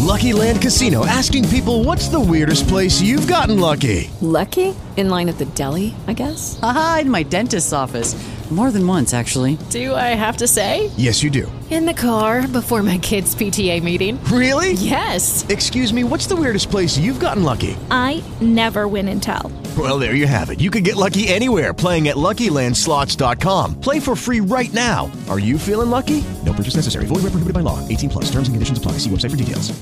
Lucky Land Casino, asking people, what's the weirdest place you've gotten lucky? Lucky? In line at the deli, I guess? Aha, in my dentist's office. More than once, actually. Do I have to say? Yes, you do. In the car before my kids' PTA meeting. Really? Yes. Excuse me, what's the weirdest place you've gotten lucky? I never win and tell. Well, there you have it. You can get lucky anywhere, playing at LuckyLandSlots.com. Play for free right now. Are you feeling lucky? No purchase necessary. Void where prohibited by law. 18 plus. Terms and conditions apply. See website for details.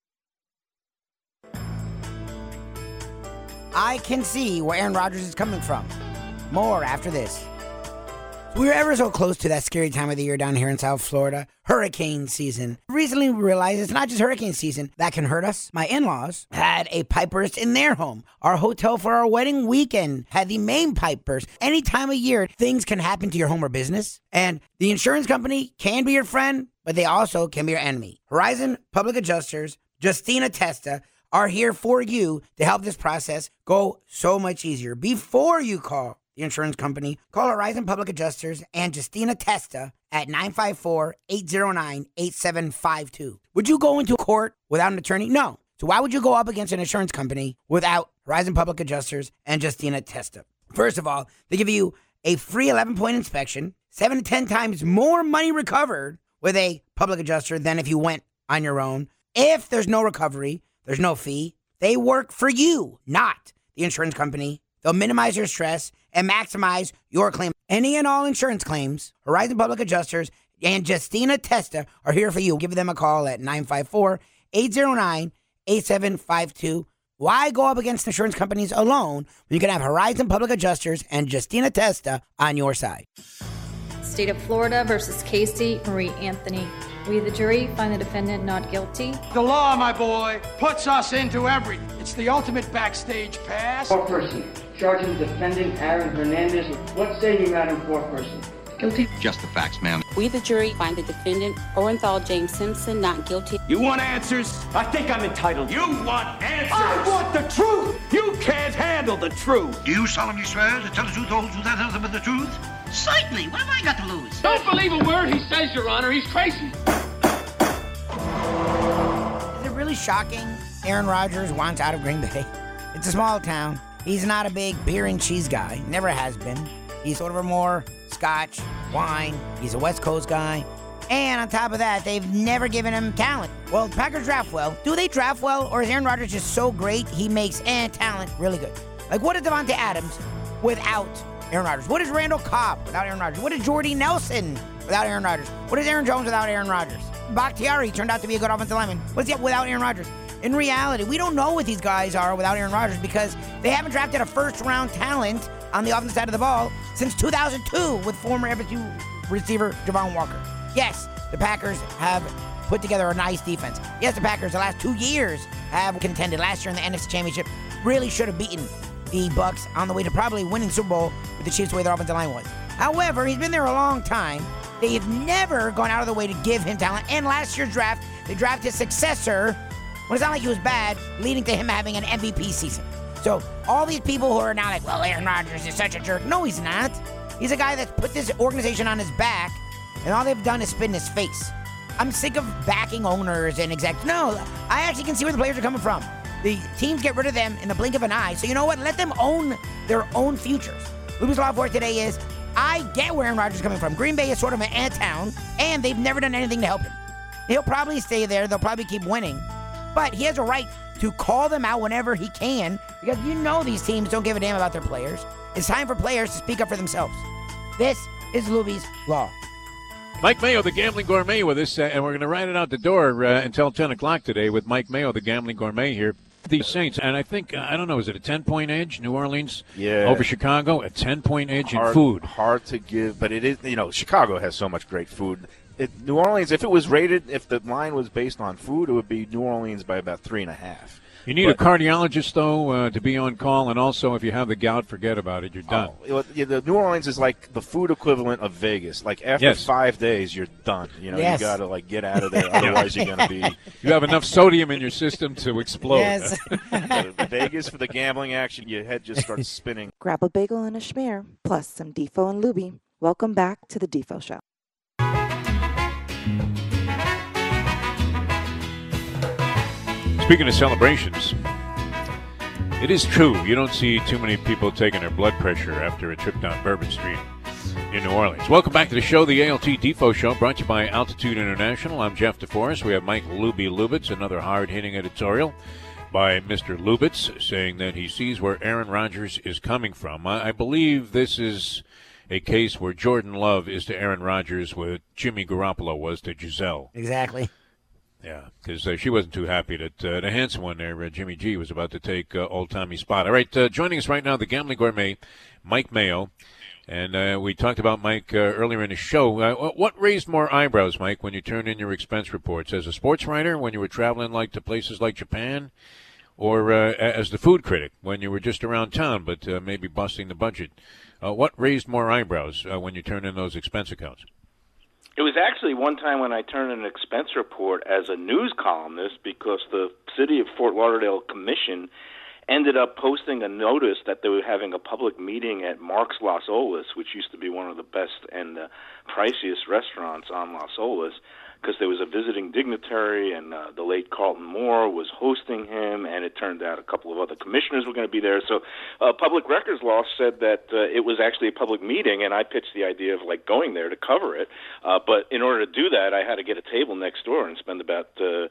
I can see where Aaron Rodgers is coming from. More after this. We're ever so close to that scary time of the year down here in South Florida, hurricane season. Recently we realized it's not just hurricane season that can hurt us. My in-laws had a pipe burst in their home. Our hotel for our wedding weekend had the main pipe burst. Any time of year, things can happen to your home or business. And the insurance company can be your friend, but they also can be your enemy. Horizon Public Adjusters, Justina Testa, are here for you to help this process go so much easier. Before you call the insurance company, call Horizon Public Adjusters and Justina Testa at 954-809-8752. Would you go into court without an attorney? No. So why would you go up against an insurance company without Horizon Public Adjusters and Justina Testa? First of all, they give you a free 11-point inspection, 7 to 10 times more money recovered with a public adjuster than if you went on your own. If there's no recovery, there's no fee. They work for you, not the insurance company. They'll minimize your stress and maximize your claim. Any and all insurance claims, Horizon Public Adjusters and Justina Testa are here for you. Give them a call at 954-809-8752. Why go up against insurance companies alone when you can have Horizon Public Adjusters and Justina Testa on your side? State of Florida versus Casey Marie Anthony. We, the jury, find the defendant not guilty. The law, my boy, puts us into everything. It's the ultimate backstage pass. Foreperson, charging defendant Aaron Hernandez. What say you, Madam Foreperson? Guilty. Just the facts, ma'am. We, the jury, find the defendant Orenthal James Simpson not guilty. You want answers? I think I'm entitled. You want answers? I want the truth. You can't handle the truth. Do you solemnly swear to tell the truth, the whole truth, and nothing but the truth? Certainly. What have I got to lose? Don't believe a word he says, Your Honor. He's crazy. Is it really shocking Aaron Rodgers wants out of Green Bay? It's a small town. He's not a big beer and cheese guy. Never has been. He's sort of a more scotch, wine. He's a West Coast guy. And on top of that, they've never given him talent. Well, the Packers draft well. Do they draft well, or is Aaron Rodgers just so great he makes talent really good? Like, what is Devontae Adams without Aaron Rodgers? What is Randall Cobb without Aaron Rodgers? What is Jordy Nelson without Aaron Rodgers? What is Aaron Jones without Aaron Rodgers? Bakhtiari turned out to be a good offensive lineman. What's he without Aaron Rodgers? In reality, we don't know what these guys are without Aaron Rodgers because they haven't drafted a first-round talent on the offensive side of the ball since 2002 with former FSU receiver Javon Walker. Yes, the Packers have put together a nice defense. Yes, the Packers the last 2 years have contended. Last year in the NFC Championship, really should have beaten the Bucs on the way to probably winning Super Bowl with the Chiefs the way their offensive line was. However, he's been there a long time. They have never gone out of the way to give him talent. And last year's draft, they drafted his successor when it's not like he was bad, leading to him having an MVP season. So all these people who are now like, well, Aaron Rodgers is such a jerk. No, he's not. He's a guy that's put this organization on his back, and all they've done is spit in his face. I'm sick of backing owners and execs. No, I actually can see where the players are coming from. The teams get rid of them in the blink of an eye. So you know what? Let them own their own futures. Luby's Law for today is, I get where Aaron Rodgers is coming from. Green Bay is sort of an ant town, and they've never done anything to help him. He'll probably stay there. They'll probably keep winning. But he has a right to call them out whenever he can, because you know these teams don't give a damn about their players. It's time for players to speak up for themselves. This is Luby's Law. Mike Mayo, the Gambling Gourmet, with us, and we're going to ride it out the door until 10 o'clock today with Mike Mayo, the Gambling Gourmet here. The Saints, and I think, I don't know, is it a 10-point edge, New Orleans over Chicago? A 10-point edge in food. Hard to give, but it is, Chicago has so much great food. New Orleans, if it was rated, if the line was based on food, it would be New Orleans by about 3.5. You need a cardiologist, though, to be on call, and also if you have the gout, forget about it. You're done. The New Orleans is like the food equivalent of Vegas. Like after 5 days, you're done. You got to get out of there, otherwise you're going to be. You have enough sodium in your system to explode. Yes. Vegas for the gambling action, your head just starts spinning. Grab a bagel and a schmear, plus some Defo and Luby. Welcome back to the Defo Show. Speaking of celebrations, it is true you don't see too many people taking their blood pressure after a trip down Bourbon Street in New Orleans. Welcome back to the show, the ALT Defo Show, brought to you by Altitude International. I'm Jeff DeForest. We have Mike Luby Lubitz, another hard-hitting editorial by Mr. Lubitz, saying that he sees where Aaron Rodgers is coming from. I believe this is a case where Jordan Love is to Aaron Rodgers what Jimmy Garoppolo was to Giselle. Exactly. Yeah, because she wasn't too happy that the handsome one there, Jimmy G, was about to take old Tommy's spot. All right, joining us right now, the Gambling Gourmet, Mike Mayo. And we talked about Mike earlier in the show. What raised more eyebrows, Mike, when you turned in your expense reports? As a sports writer, when you were traveling like to places like Japan? Or as the food critic, when you were just around town but maybe busting the budget? What raised more eyebrows when you turned in those expense accounts? It was actually one time when I turned in an expense report as a news columnist because the City of Fort Lauderdale Commission ended up posting a notice that they were having a public meeting at Mark's Las Olas, which used to be one of the best and priciest restaurants on Las Olas, because there was a visiting dignitary, and the late Carlton Moore was hosting him, and it turned out a couple of other commissioners were going to be there. So public records law said that it was actually a public meeting, and I pitched the idea of like going there to cover it. But in order to do that, I had to get a table next door and spend about $200.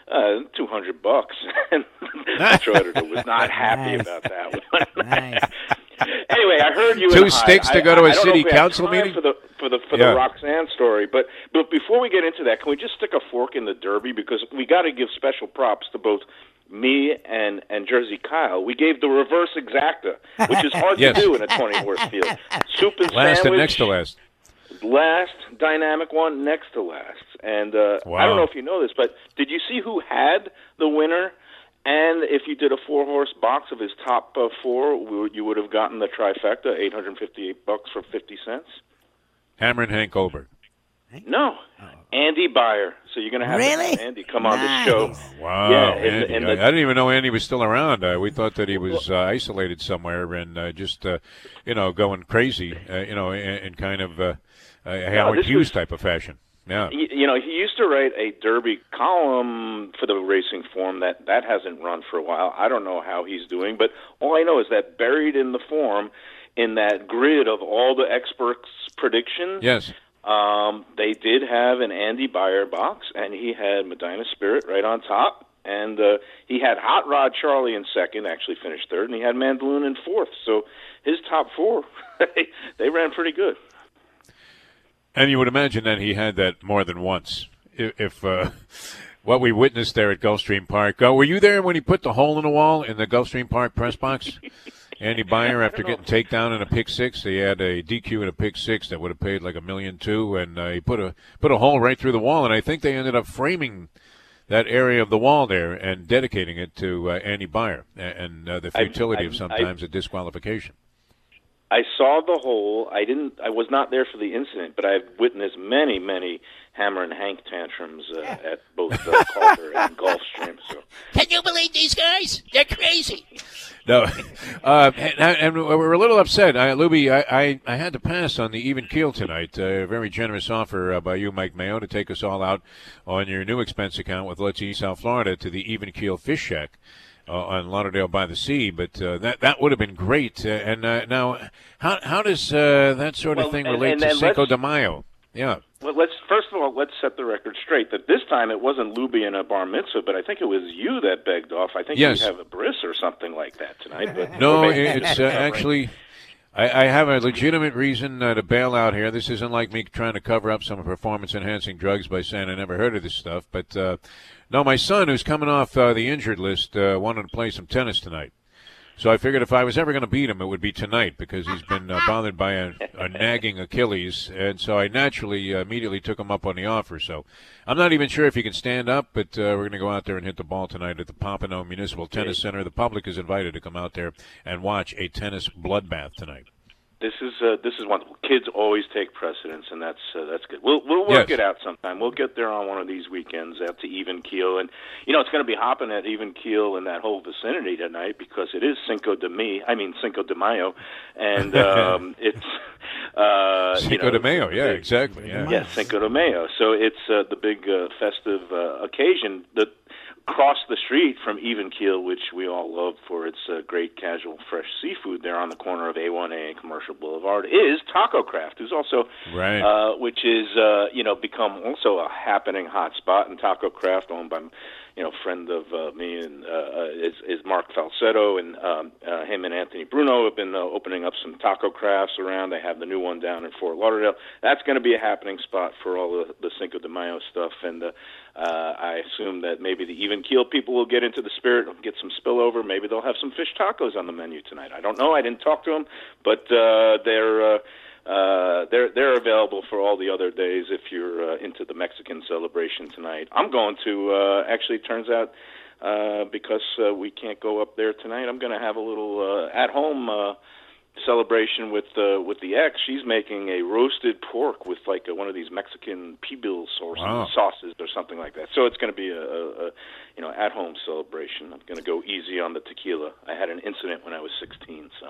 And the metro editor was not happy about that one. Nice. Anyway, I heard you. Two sticks to go to a city council meeting for the Roxanne story, but before we get into that, can we just stick a fork in the Derby, because we got to give special props to both me and Jersey Kyle. We gave the reverse exacta, which is hard to do in a 20-horse field. Soup and last sandwich, and next to last. Last dynamic one, next to last. And wow. I don't know if you know this, but did you see who had the winner? And if you did a 4-horse box of his top 4, you would have gotten the trifecta, $858 for 50 cents. Hammer and Hank Goldberg. No, Andy Byer. So you're going to have Andy come on the show. Wow, yeah, Andy. I didn't even know Andy was still around. We thought that he was isolated somewhere and just, going crazy, in kind of a Howard Hughes type of fashion. Yeah. He used to write a Derby column for the Racing Form that hasn't run for a while. I don't know how he's doing, but all I know is that buried in the form, in that grid of all the experts' predictions, yes, they did have an Andy Byer box, and he had Medina Spirit right on top, and he had Hot Rod Charlie in second, actually finished third, and he had Mandaloon in fourth. So his top 4, they ran pretty good. And you would imagine that he had that more than once. If what we witnessed there at Gulfstream Park. Were you there when he put the hole in the wall in the Gulfstream Park press box? Andy Byer, after getting takedown in a pick 6, he had a DQ in a pick 6 that would have paid like $1.2 million, and he put a hole right through the wall. And I think they ended up framing that area of the wall there and dedicating it to Andy Byer and the futility of sometimes a disqualification. I saw the hole. I was not there for the incident, but I've witnessed many, many Hammer and Hank tantrums at both Calder and Gulfstream. So. Can you believe these guys? They're crazy. No, and we're a little upset. Luby, I had to pass on the even keel tonight. A very generous offer by you, Mike Mayo, to take us all out on your new expense account with Let's Eat South Florida to the even keel fish shack on Lauderdale by the Sea. But that would have been great. And now, how does that sort of thing relate to Cinco de Mayo? Yeah. Well, first of all, let's set the record straight that this time it wasn't Luby and a bar mitzvah, but I think it was you that begged off. I think you have a bris or something like that tonight. But no, it's actually I have a legitimate reason to bail out here. This isn't like me trying to cover up some performance-enhancing drugs by saying I never heard of this stuff. But, no, my son, who's coming off the injured list, wanted to play some tennis tonight. So I figured if I was ever going to beat him, it would be tonight because he's been bothered by a nagging Achilles. And so I naturally immediately took him up on the offer. So I'm not even sure if he can stand up, but we're going to go out there and hit the ball tonight at the Pompano Municipal Tennis Center. The public is invited to come out there and watch a tennis bloodbath tonight. This is wonderful. Kids always take precedence, and that's good. We'll work it out sometime. We'll get there on one of these weekends out to Even Keel, and it's going to be hopping at Even Keel in that whole vicinity tonight because it is Cinco de Mayo, and it's Cinco de Mayo. Yeah, exactly. Yeah, Cinco de Mayo. So it's the big festive occasion. across the street from Even Keel, which we all love for its great casual fresh seafood there on the corner of A1A and Commercial Boulevard, is Taco Craft, who's also, which is, become also a happening hot spot. And Taco Craft, owned by, friend of me and is Mark Falsetto, and him and Anthony Bruno have been opening up some Taco Crafts around. They have the new one down in Fort Lauderdale. That's going to be a happening spot for all the Cinco de Mayo stuff, and I assume that maybe the Even Keel people will get into the spirit and get some spillover. Maybe they'll have some fish tacos on the menu tonight. I don't know. I didn't talk to them, but they're available for all the other days if you're into the Mexican celebration tonight. I'm going to, actually, turns out, because we can't go up there tonight, I'm going to have a little at-home celebration with the ex. She's making a roasted pork with like one of these Mexican pibil sauces or something like that. So it's going to be a at-home celebration. I'm going to go easy on the tequila. I had an incident when I was 16, so.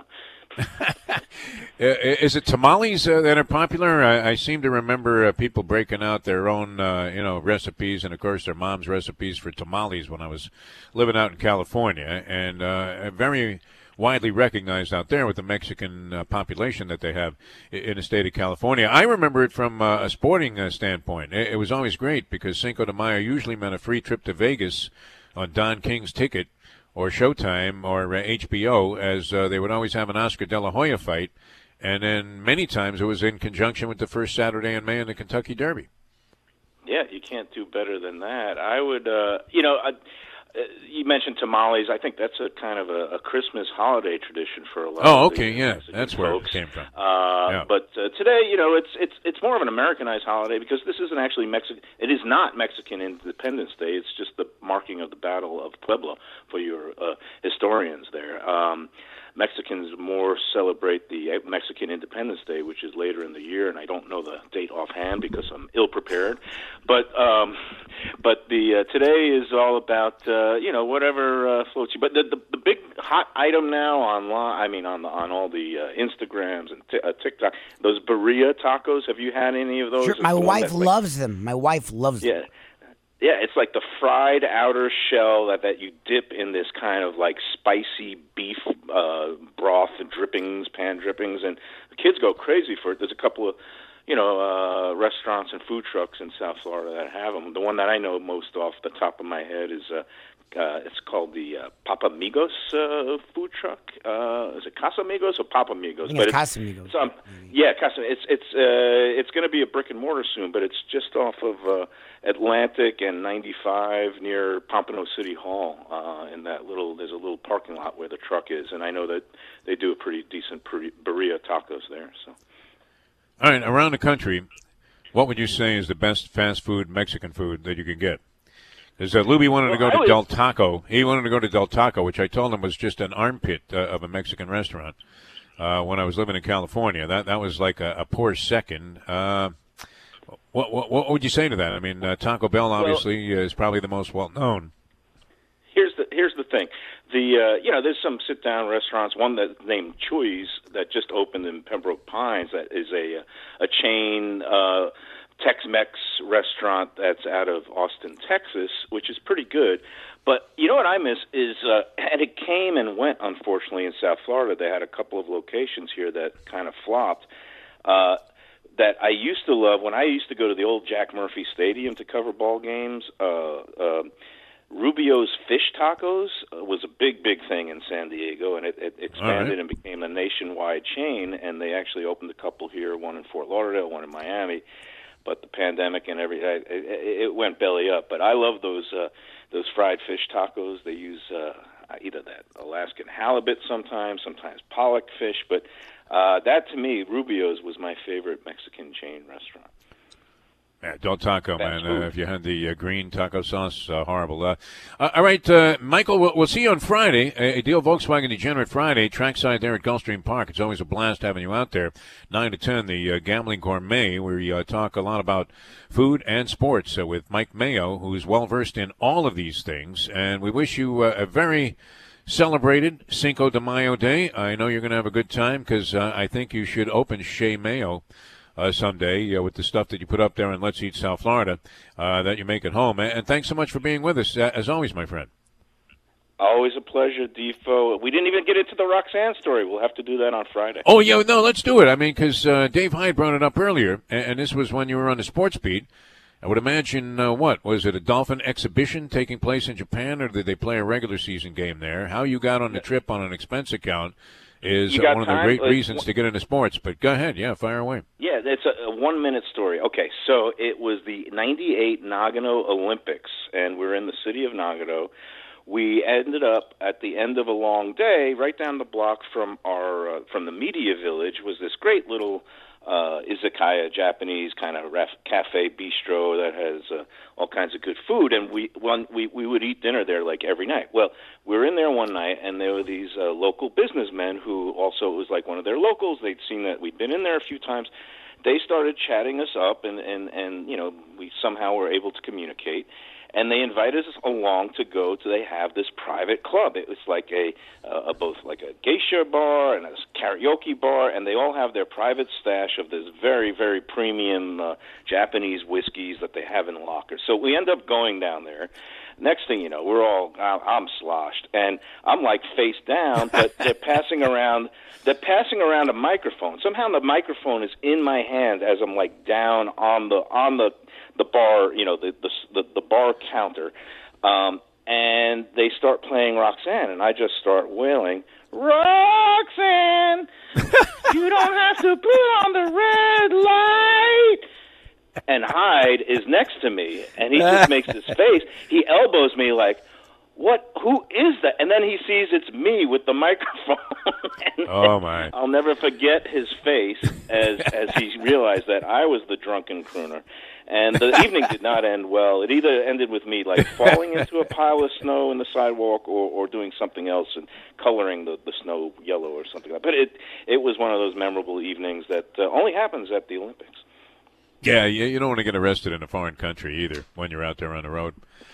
Is it tamales that are popular? I seem to remember people breaking out their own, recipes, and of course their mom's recipes for tamales when I was living out in California, and very widely recognized out there with the Mexican population that they have in the state of California. I remember it from a sporting standpoint. It was always great because Cinco de Mayo usually meant a free trip to Vegas on Don King's ticket or Showtime or HBO, as they would always have an Oscar De La Hoya fight. And then many times it was in conjunction with the first Saturday in May in the Kentucky Derby. Yeah, you can't do better than that. I would, you mentioned tamales. I think that's a kind of a Christmas holiday tradition for a lot of that's where it came from. But today, it's more of an Americanized holiday because this isn't actually Mexican. It is not Mexican Independence Day. It's just the marking of the Battle of Puebla for your historians there. Mexicans more celebrate the Mexican Independence Day, which is later in the year, and I don't know the date offhand because I'm ill-prepared. But the today is all about whatever floats you. But the big hot item now online, on all the Instagrams and TikTok, those birria tacos. Have you had any of those? Sure, my wife loves them. My wife loves them. Yeah, it's like the fried outer shell that you dip in this kind of like spicy beef broth and drippings, pan drippings, and the kids go crazy for it. There's a couple of, restaurants and food trucks in South Florida that have them. The one that I know most off the top of my head is it's called the Papamigos food truck. Is it Casamigos or Papamigos? But Casamigos. Casa. It's going to be a brick and mortar soon, but it's just off of Atlantic and 95 near Pompano City Hall. There's a little parking lot where the truck is, and I know that they do a pretty decent birria tacos there. So. All right, around the country, what would you say is the best fast food Mexican food that you can get? Because Luby wanted to go to Del Taco. He wanted to go to Del Taco, which I told him was just an armpit of a Mexican restaurant when I was living in California. That was like a poor second. What would you say to that? I mean, Taco Bell obviously is probably the most well-known. Here's the thing. There's some sit-down restaurants. One that's named Chuy's that just opened in Pembroke Pines. That is a chain Tex-Mex restaurant that's out of Austin, Texas, which is pretty good. But you know what I miss is, and it came and went, unfortunately, in South Florida. They had a couple of locations here that kind of flopped. That I used to love when I used to go to the old Jack Murphy Stadium to cover ball games. Rubio's Fish Tacos was a big thing in San Diego, and it expanded and became a nationwide chain, and they actually opened a couple here, one in Fort Lauderdale, one in Miami. But the pandemic and everything, it went belly up. But I love those fried fish tacos. They use either that Alaskan halibut sometimes pollock fish. But that, to me, Rubio's was my favorite Mexican chain restaurant. Yeah, Del Taco, man. If you had the green taco sauce, horrible. All right, Michael, we'll see you on Friday. A Deal Volkswagen Degenerate Friday, trackside there at Gulfstream Park. It's always a blast having you out there. 9 to 10, the Gambling Gourmet, where we talk a lot about food and sports with Mike Mayo, who's well-versed in all of these things. And we wish you a very celebrated Cinco de Mayo day. I know you're going to have a good time because I think you should open Chez Mayo someday with the stuff that you put up there in Let's Eat South Florida that you make at home. And thanks so much for being with us, as always, my friend. Always a pleasure, Defo. We didn't even get into the Roxanne story. We'll have to do that on Friday. Oh, yeah, no, let's do it. I mean, because Dave Hyde brought it up earlier, and this was when you were on the sports beat. I would imagine, was it a Dolphin exhibition taking place in Japan, or did they play a regular season game there? How you got on the trip on an expense account is one of the great reasons to get into sports. But go ahead. Yeah, fire away. Yeah, it's a 1-minute story. Okay, so it was the 98 Nagano Olympics, and we're in the city of Nagano. We ended up at the end of a long day, right down the block from our from the media village was this great little izakaya, Japanese kind of cafe bistro that has all kinds of good food, and we would eat dinner there like every night. Well, we were in there one night, and there were these local businessmen who also, it was like one of their locals. They'd seen that we'd been in there a few times. They started chatting us up, and we somehow were able to communicate. And they invited us along to go to. They have this private club. It was like both like a geisha bar and a karaoke bar, and they all have their private stash of this very, very premium Japanese whiskeys that they have in lockers. So we end up going down there. Next thing you know, I'm sloshed, and I'm like face down, but they're passing around a microphone. Somehow the microphone is in my hand as I'm like down on the bar, the bar counter, and they start playing Roxanne, and I just start wailing, Roxanne, you don't have to put on the red light. And Hyde is next to me, and he just makes his face. He elbows me like, what? Who is that? And then he sees it's me with the microphone. Oh, my. I'll never forget his face as he realized that I was the drunken crooner. And the evening did not end well. It either ended with me like falling into a pile of snow in the sidewalk or doing something else and coloring the snow yellow or something like that. But it was one of those memorable evenings that only happens at the Olympics. Yeah, you don't want to get arrested in a foreign country either when you're out there on the road.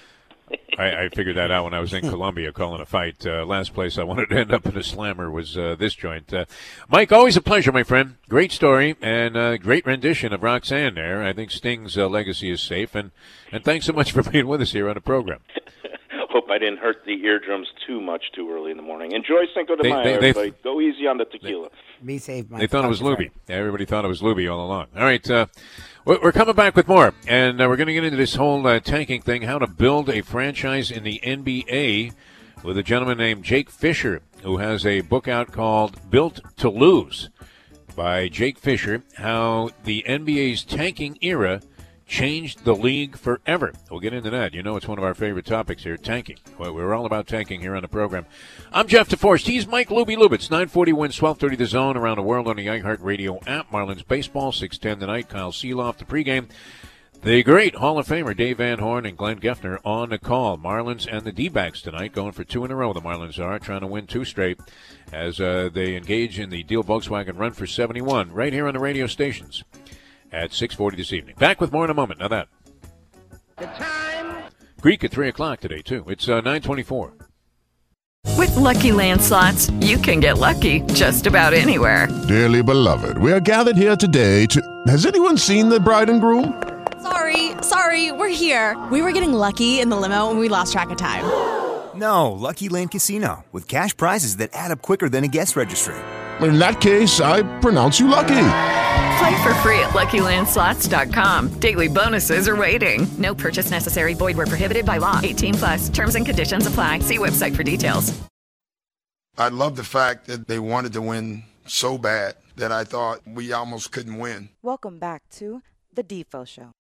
I figured that out when I was in Colombia calling a fight. Last place I wanted to end up in a slammer was this joint. Mike, always a pleasure, my friend. Great story and great rendition of Roxanne there. I think Sting's legacy is safe. And thanks so much for being with us here on the program. Hope I didn't hurt the eardrums too much too early in the morning. Enjoy Cinco de Mayo, everybody. Go easy on the tequila. Be safe, Mike. They thought it was Luby. Everybody thought it was Luby all along. All right, we're coming back with more, and we're going to get into this whole tanking thing, how to build a franchise in the NBA with a gentleman named Jake Fisher, who has a book out called Built to Lose by Jake Fisher, how the NBA's tanking era changed the league forever. We'll get into that. You know, it's one of our favorite topics here, tanking. Well, we're all about tanking here on the program. I'm Jeff DeForest. He's Mike Luby Lubitz. 940 wins, 1230 The Zone, around the world on the iHeartRadio app. Marlins baseball, 6:10 tonight. Kyle Seeloff, the pregame. The great Hall of Famer Dave Van Horn and Glenn Geffner on the call. Marlins and the D-backs tonight, going for 2 in a row. The Marlins are trying to win 2 straight as they engage in the Deal Volkswagen Run for 71 right here on the radio stations at 6:40 this evening. Back with more in a moment. Now that. The time. Greek at 3 o'clock today, too. It's 9:24. With Lucky Land Slots, you can get lucky just about anywhere. Dearly beloved, we are gathered here today to... Has anyone seen the bride and groom? Sorry, we're here. We were getting lucky in the limo and we lost track of time. No, Lucky Land Casino, with cash prizes that add up quicker than a guest registry. In that case, I pronounce you lucky. Play for free at LuckyLandSlots.com. Daily bonuses are waiting. No purchase necessary. Void where prohibited by law. 18+. Terms and conditions apply. See website for details. I love the fact that they wanted to win so bad that I thought we almost couldn't win. Welcome back to The Defo Show.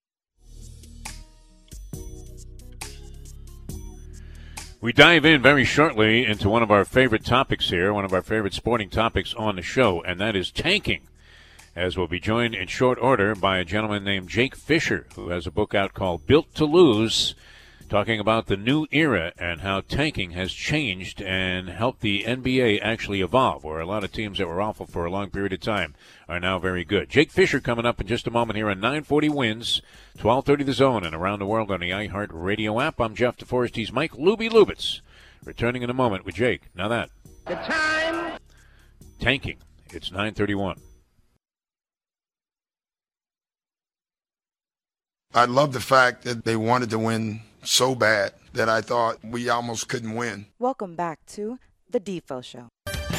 We dive in very shortly into one of our favorite topics here, one of our favorite sporting topics on the show, and that is tanking, as we'll be joined in short order by a gentleman named Jake Fisher, who has a book out called Built to Lose, talking about the new era and how tanking has changed and helped the NBA actually evolve, where a lot of teams that were awful for a long period of time are now very good. Jake Fisher coming up in just a moment here on 940 wins, 1230 The Zone, and around the world on the iHeartRadio app. I'm Jeff DeForest. He's Mike Luby Lubitz. Returning in a moment with Jake. Now that. The time. Tanking. It's 9:31. I love the fact that they wanted to win so bad that I thought we almost couldn't win. Welcome back to The Defo Show.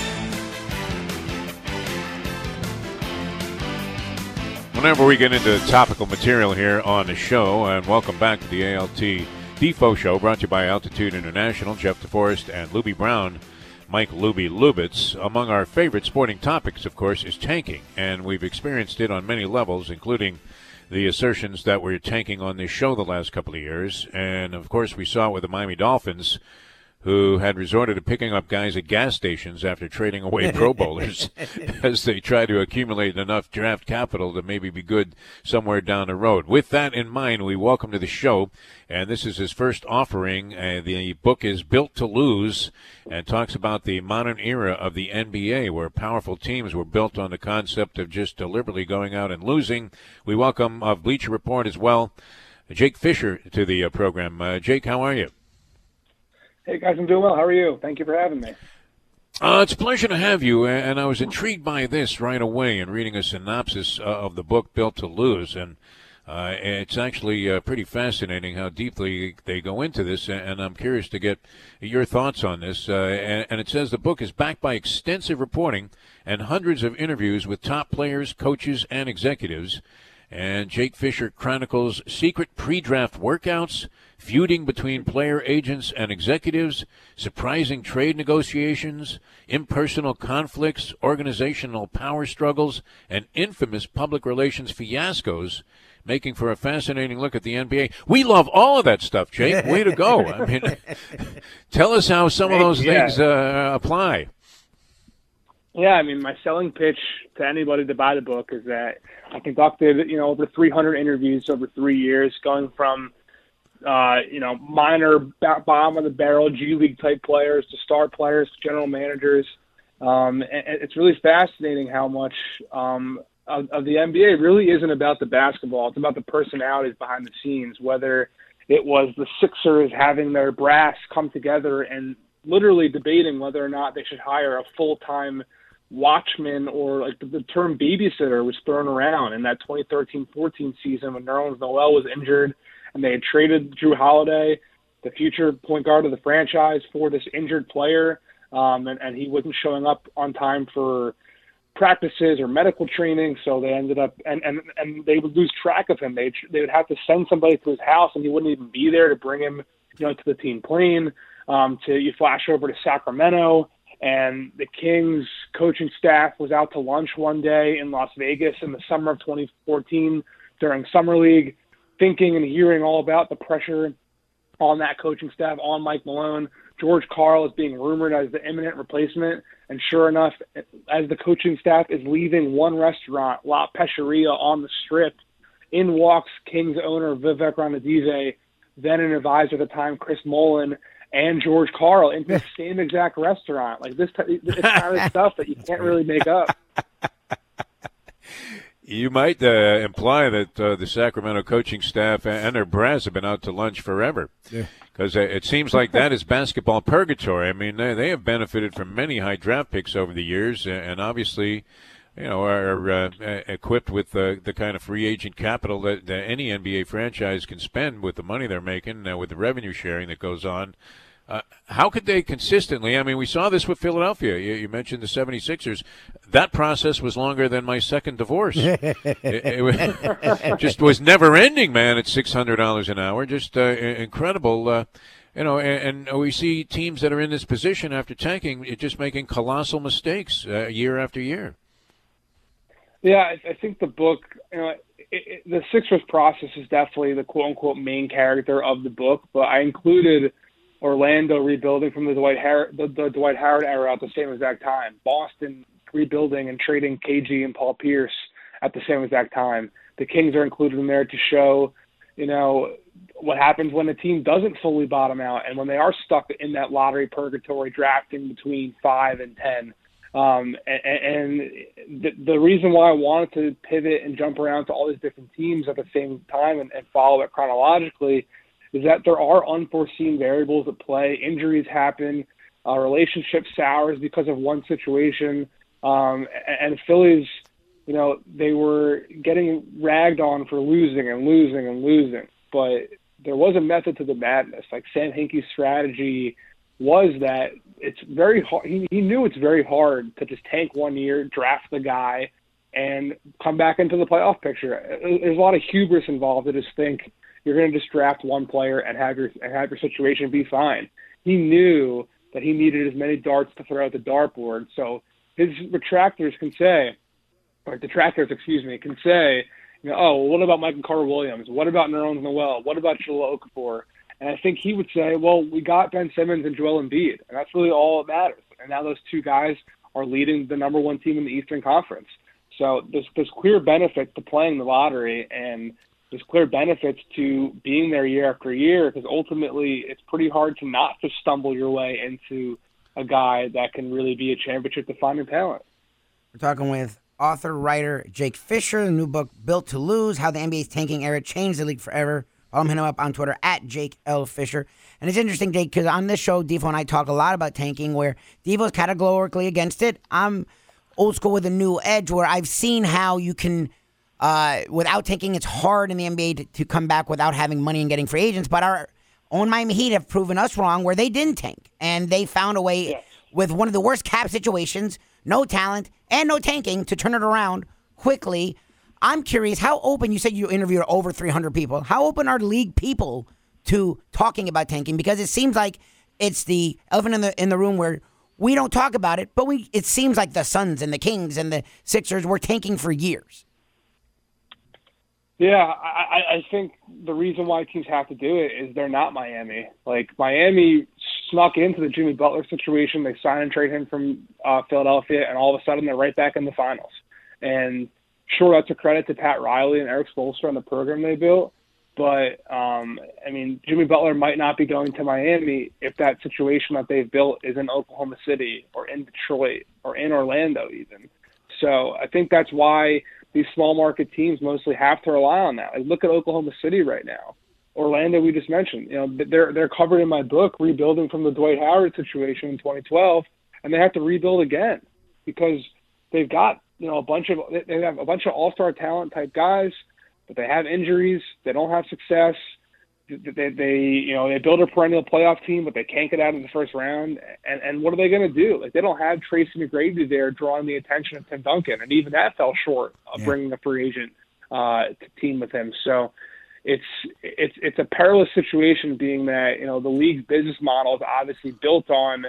Whenever we get into topical material here on the show, and welcome back to the ALT Defo Show, brought to you by Altitude International, Jeff DeForest and Luby Brown, Mike Luby Lubitz. Among our favorite sporting topics, of course, is tanking, and we've experienced it on many levels, including the assertions that we're tanking on this show the last couple of years. And, of course, we saw it with the Miami Dolphins, who had resorted to picking up guys at gas stations after trading away Pro Bowlers as they try to accumulate enough draft capital to maybe be good somewhere down the road. With that in mind, we welcome to the show, and this is his first offering. The book is Built to Lose and talks about the modern era of the NBA, where powerful teams were built on the concept of just deliberately going out and losing. We welcome of Bleacher Report as well, Jake Fisher, to the program. Jake, how are you? Hey, guys, I'm doing well. How are you? Thank you for having me. It's a pleasure to have you, and I was intrigued by this right away in reading a synopsis of the book Built to Lose, and it's actually pretty fascinating how deeply they go into this, and I'm curious to get your thoughts on this. And it says the book is backed by extensive reporting and hundreds of interviews with top players, coaches, and executives. And Jake Fisher chronicles secret pre-draft workouts, feuding between player agents and executives, surprising trade negotiations, impersonal conflicts, organizational power struggles, and infamous public relations fiascos, making for a fascinating look at the NBA. We love all of that stuff, Jake. Way to go. I mean, tell us how some of those things apply. Yeah, I mean, my selling pitch to anybody to buy the book is that I conducted, over 300 interviews over 3 years, going from, minor bottom of the barrel G League type players to star players, to general managers. And it's really fascinating how much of the NBA really isn't about the basketball. It's about the personalities behind the scenes, whether it was the Sixers having their brass come together and literally debating whether or not they should hire a full-time watchman, or like the term babysitter was thrown around in that 2013-14 season when Nerlens Noel was injured and they had traded Drew Holiday, the future point guard of the franchise, for this injured player, and he wasn't showing up on time for practices or medical training, so they ended up and they would lose track of him. They would have to send somebody to his house, and he wouldn't even be there to bring him to the team plane. You flash over to Sacramento, and the Kings coaching staff was out to lunch one day in Las Vegas in the summer of 2014 during Summer League, thinking and hearing all about the pressure on that coaching staff, on Mike Malone. George Karl is being rumored as the imminent replacement, and sure enough, as the coaching staff is leaving one restaurant, La Pesceria on the Strip, in walks Kings owner Vivek Ranadive, then an advisor at the time, Chris Mullin, and George Karl into the same exact restaurant. Like it's kind of stuff that you can't really make up. You might imply that the Sacramento coaching staff and their brass have been out to lunch forever. Because it seems like that is basketball purgatory. I mean, they have benefited from many high draft picks over the years, and obviously, are equipped with the kind of free agent capital that any NBA franchise can spend with the money they're making, with the revenue sharing that goes on. How could they consistently? I mean, we saw this with Philadelphia. You mentioned the 76ers. That process was longer than my second divorce. it just was never ending, man, at $600 an hour. Just incredible. And we see teams that are in this position after tanking, just making colossal mistakes year after year. Yeah, I think the book, the Sixers process is definitely the quote-unquote main character of the book, but I included Orlando rebuilding from the Dwight Howard era at the same exact time, Boston rebuilding and trading KG and Paul Pierce at the same exact time. The Kings are included in there to show, what happens when a team doesn't fully bottom out and when they are stuck in that lottery purgatory drafting between 5 and 10. And the reason why I wanted to pivot and jump around to all these different teams at the same time and follow it chronologically is that there are unforeseen variables at play. Injuries happen, relationship sours because of one situation, and Philly's they were getting ragged on for losing and losing and losing, but there was a method to the madness. Like Sam Hinkie's strategy was that it's very hard. He knew it's very hard to just tank 1 year, draft the guy, and come back into the playoff picture. There's a lot of hubris involved to just think you're going to just draft one player and have your situation be fine. He knew that he needed as many darts to throw at the dartboard. So his detractors can say, oh, well, what about Michael Carter-Williams? What about Nerlens Noel? What about Jahlil Okafor? And I think he would say, well, we got Ben Simmons and Joel Embiid, and that's really all that matters. And now those two guys are leading the number one team in the Eastern Conference. So there's clear benefits to playing the lottery, and there's clear benefits to being there year after year, because ultimately it's pretty hard to not just stumble your way into a guy that can really be a championship-defining talent. We're talking with author-writer Jake Fisher, the new book, Built to Lose, How the NBA's Tanking Era Changed the League Forever. I'll hit him up on Twitter, @JakeL.Fisher. And it's interesting, Jake, because on this show, Devo and I talk a lot about tanking, where Devo's categorically against it. I'm old school with a new edge, where I've seen how you can, without tanking, it's hard in the NBA to come back without having money and getting free agents. But our own Miami Heat have proven us wrong, where they didn't tank. And they found a way with one of the worst cap situations, no talent, and no tanking, to turn it around quickly. I'm curious, how open, you said you interviewed over 300 people, how open are league people to talking about tanking? Because it seems like it's the elephant in the room where we don't talk about it, but it seems like the Suns and the Kings and the Sixers were tanking for years. Yeah, I think the reason why teams have to do it is they're not Miami. Like, Miami snuck into the Jimmy Butler situation. They sign and trade him from Philadelphia, and all of a sudden they're right back in the finals. And sure, that's a credit to Pat Riley and Eric Spoelstra and the program they built. But, Jimmy Butler might not be going to Miami if that situation that they've built is in Oklahoma City or in Detroit or in Orlando even. So I think that's why these small market teams mostly have to rely on that. Like, look at Oklahoma City right now. Orlando, we just mentioned, they're covered in my book, rebuilding from the Dwight Howard situation in 2012, and they have to rebuild again because they've got, they have a bunch of all-star talent type guys, but they have injuries. They don't have success. They build a perennial playoff team, but they can't get out of the first round. And what are they going to do? Like, they don't have Tracy McGrady there drawing the attention of Tim Duncan, and even that fell short of bringing a free agent to team with him. So it's a perilous situation, being that the league's business model is obviously built on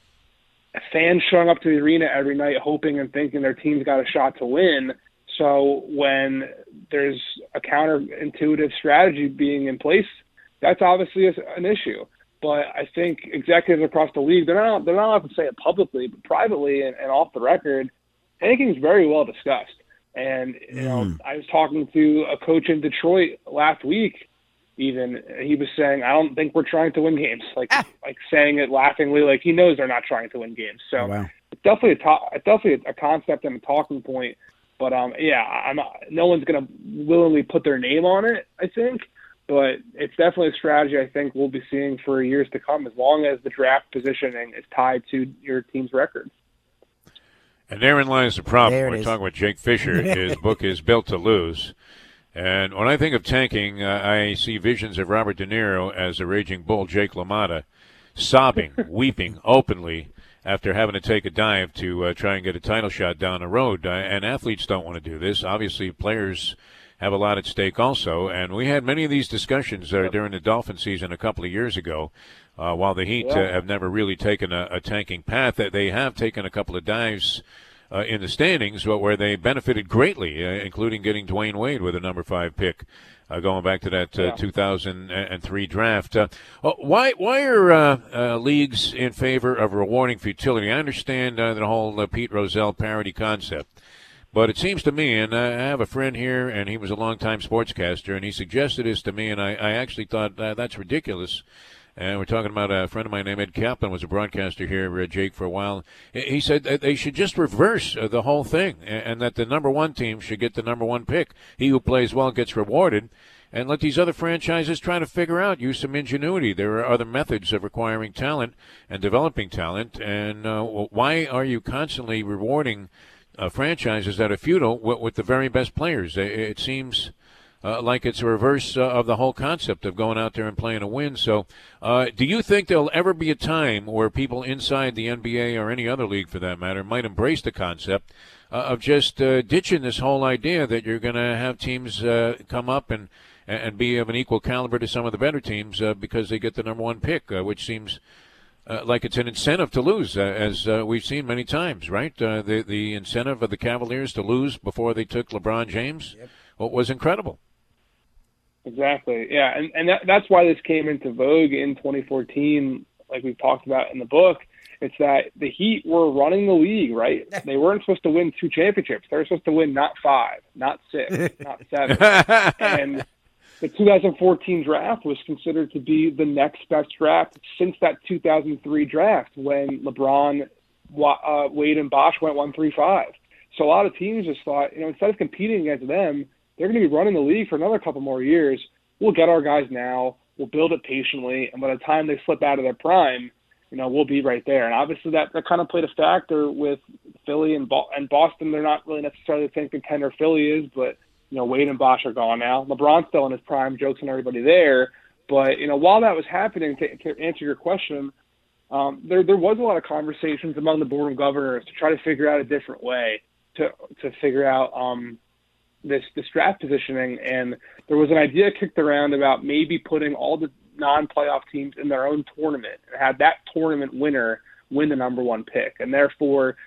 fans showing up to the arena every night hoping and thinking their team's got a shot to win. So when there's a counterintuitive strategy being in place, that's obviously an issue. But I think executives across the league, they're not allowed to say it publicly, but privately and off the record, tanking is very well discussed. And I was talking to a coach in Detroit last week. Even he was saying, I don't think we're trying to win games. Like saying it laughingly, like he knows they're not trying to win games. So it's definitely a concept and a talking point. But no one's going to willingly put their name on it, I think. But it's definitely a strategy I think we'll be seeing for years to come, as long as the draft positioning is tied to your team's record. And therein lies the problem. We're talking with Jake Fisher. His book is Built to Lose. And when I think of tanking, I see visions of Robert De Niro as the raging bull Jake LaMotta, sobbing, weeping openly after having to take a dive to try and get a title shot down the road. And athletes don't want to do this. Obviously, players have a lot at stake also. And we had many of these discussions during the Dolphin season a couple of years ago, while the Heat have never really taken a tanking path. That they have taken a couple of dives in the standings, where they benefited greatly, including getting Dwayne Wade with a number 5 pick, going back to that 2003 draft. Why are leagues in favor of rewarding futility? I understand the whole Pete Rozelle parody concept, but it seems to me, and I have a friend here, and he was a longtime sportscaster, and he suggested this to me, and I actually thought that's ridiculous. And we're talking about a friend of mine named Ed Kaplan, was a broadcaster here, Jake, for a while. He said that they should just reverse the whole thing, and that the number one team should get the number 1 pick. He who plays well gets rewarded, and let these other franchises try to figure out, use some ingenuity. There are other methods of acquiring talent and developing talent, and why are you constantly rewarding franchises that are feudal with the very best players. It seems like it's a reverse of the whole concept of going out there and playing to win. So do you think there'll ever be a time where people inside the NBA or any other league for that matter might embrace the concept of just ditching this whole idea that you're going to have teams come up and be of an equal caliber to some of the better teams because they get the number one pick, which seems like it's an incentive to lose, as we've seen many times, right? The incentive of the Cavaliers to lose before they took LeBron James was incredible. Exactly, yeah, and that's why this came into vogue in 2014, like we've talked about in the book. It's that the Heat were running the league, right? They weren't supposed to win 2 championships. They were supposed to win not 5, not 6, not 7. And the 2014 draft was considered to be the next best draft since that 2003 draft when LeBron, Wade, and Bosh went 1-3-5. So a lot of teams just thought, instead of competing against them, they're going to be running the league for another couple more years. We'll get our guys now. We'll build it patiently. And by the time they slip out of their prime, we'll be right there. And obviously that kind of played a factor with Philly and Boston. They're not really necessarily the same contender Philly is, but, Wade and Bosh are gone now. LeBron's still in his prime, jokes on everybody there. But, while that was happening, to answer your question, there was a lot of conversations among the board of governors to try to figure out a different way to figure out this draft positioning. And there was an idea kicked around about maybe putting all the non-playoff teams in their own tournament and have that tournament winner win the number one pick. And therefore,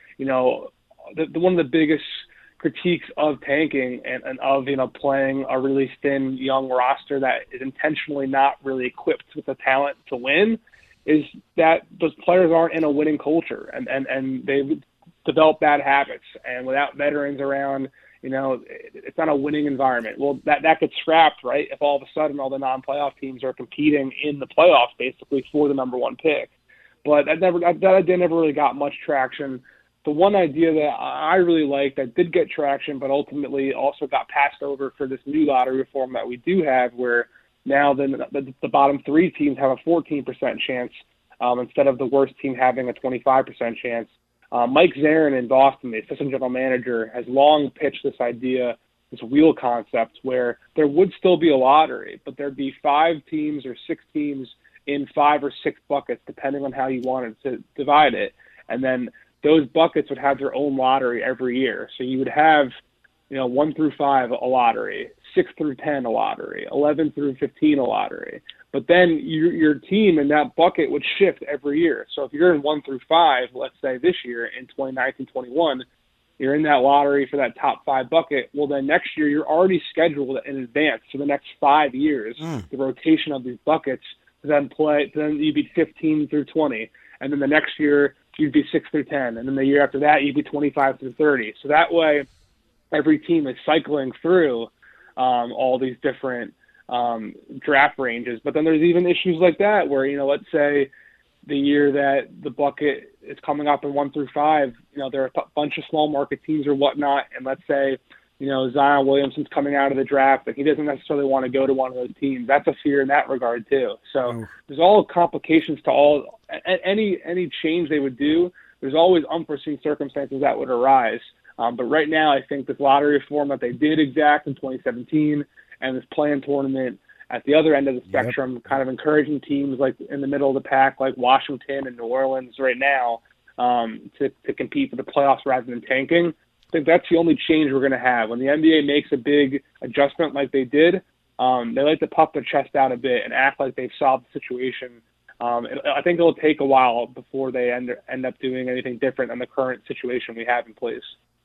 one of the biggest critiques of tanking and of, playing a really thin young roster that is intentionally not really equipped with the talent to win is that those players aren't in a winning culture and they've developed bad habits. And without veterans around, it's not a winning environment. Well, that gets scrapped, right? If all of a sudden all the non-playoff teams are competing in the playoffs basically for the number one pick. But that idea never really got much traction. The one idea that I really liked that did get traction, but ultimately also got passed over for this new lottery reform that we do have, where now the bottom 3 teams have a 14% chance instead of the worst team having a 25% chance. Mike Zarin in Boston, the assistant general manager, has long pitched this idea, this wheel concept, where there would still be a lottery, but there'd be 5 teams or 6 teams in 5 or 6 buckets, depending on how you wanted to divide it. And then those buckets would have their own lottery every year. So you would have, 1 through 5 a lottery, 6 through 10 a lottery, 11 through 15 a lottery. But then your team in that bucket would shift every year. So if you're in 1 through 5, let's say this year in 2019-21, you're in that lottery for that top 5 bucket. Well, then next year you're already scheduled in advance for the next 5 years, the rotation of these buckets to then you'd be 15 through 20. And then the next year you'd be 6 through 10. And then the year after that, you'd be 25 through 30. So that way every team is cycling through all these different draft ranges. But then there's even issues like that where, let's say the year that the bucket is coming up in 1 through 5, there are a bunch of small market teams or whatnot. And let's say, Zion Williamson's coming out of the draft and he doesn't necessarily want to go to one of those teams. That's a fear in that regard too. So there's all complications to any change they would do. There's always unforeseen circumstances that would arise. But right now, I think this lottery reform that they did exact in 2017 and this play-in tournament at the other end of the spectrum, kind of encouraging teams like in the middle of the pack, like Washington and New Orleans right now, to compete for the playoffs rather than tanking. I think that's the only change we're going to have. When the NBA makes a big adjustment like they did, they like to puff their chest out a bit and act like they've solved the situation. I think it'll take a while before they end up doing anything different than the current situation we have in place.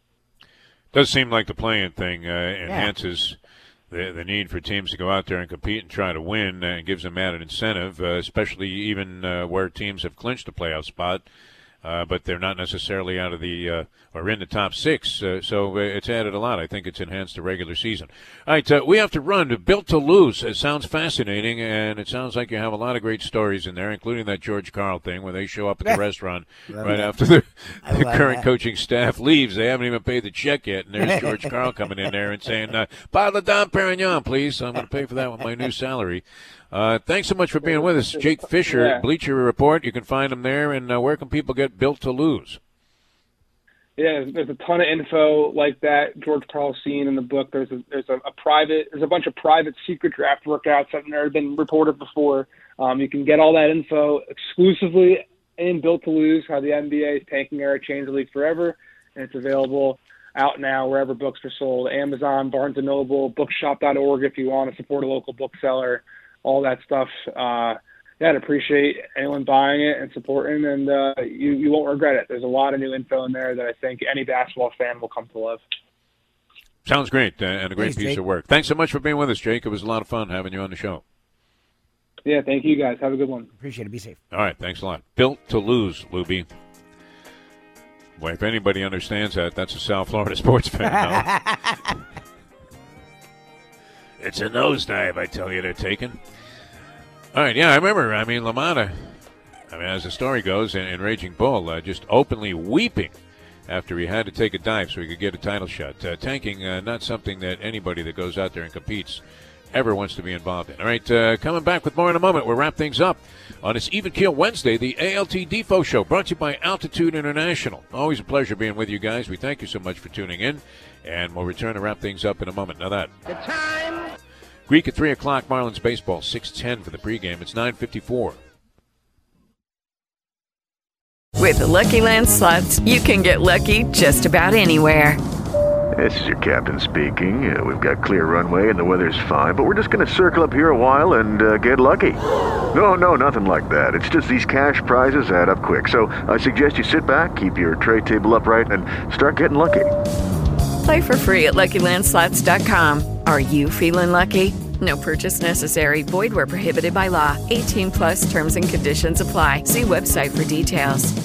Does seem like the play-in thing enhances the need for teams to go out there and compete and try to win, and gives them added incentive, especially even where teams have clinched a playoff spot, but they're not necessarily out of the or in the top 6. So it's added a lot. I think it's enhanced the regular season. All right, we have to run. Built to Lose. It sounds fascinating, and it sounds like you have a lot of great stories in there, including that George Karl thing where they show up at the restaurant right after the current coaching staff leaves. They haven't even paid the check yet, and there's George Karl coming in there and saying, bottle of Dom Perignon, please. I'm going to pay for that with my new salary. Thanks so much for being with us. Jake Fisher, Bleacher Report. You can find him there. And where can people get Built to Lose? Yeah, there's a ton of info like that. George Karl's seen in the book. There's a bunch of private secret draft workouts that have never been reported before. You can get all that info exclusively in Built to Lose, how the NBA's tanking era changed the league forever, and it's available out now wherever books are sold. Amazon, Barnes & Noble, bookshop.org if you want to support a local bookseller, all that stuff. I'd appreciate anyone buying it and supporting, and you won't regret it. There's a lot of new info in there that I think any basketball fan will come to love. Sounds great, and a great piece of work. Thanks so much for being with us, Jake. It was a lot of fun having you on the show. Yeah, thank you guys. Have a good one. Appreciate it. Be safe. All right, thanks a lot. Built to Lose, Luby. Boy, if anybody understands that, that's a South Florida sports fan. No? It's a nosedive, I tell you, they're taking. All right, yeah, I remember. LaMotta, as the story goes, in Raging Bull, just openly weeping after he had to take a dive so he could get a title shot. Tanking, not something that anybody that goes out there and competes ever wants to be involved in. All right, coming back with more in a moment. We'll wrap things up on this Even Keel Wednesday, the ALT Defo Show, brought to you by Altitude International. Always a pleasure being with you guys. We thank you so much for tuning in, and we'll return to wrap things up in a moment. Now that. The time. Greek at 3 o'clock, Marlins baseball, 6:10 for the pregame. It's 9:54. With the Lucky Land Slots, you can get lucky just about anywhere. This is your captain speaking. We've got clear runway and the weather's fine, but we're just going to circle up here a while and get lucky. No, nothing like that. It's just these cash prizes add up quick. So I suggest you sit back, keep your tray table upright, and start getting lucky. Play for free at LuckyLandSlots.com. Are you feeling lucky? No purchase necessary. Void where prohibited by law. 18+ terms and conditions apply. See website for details.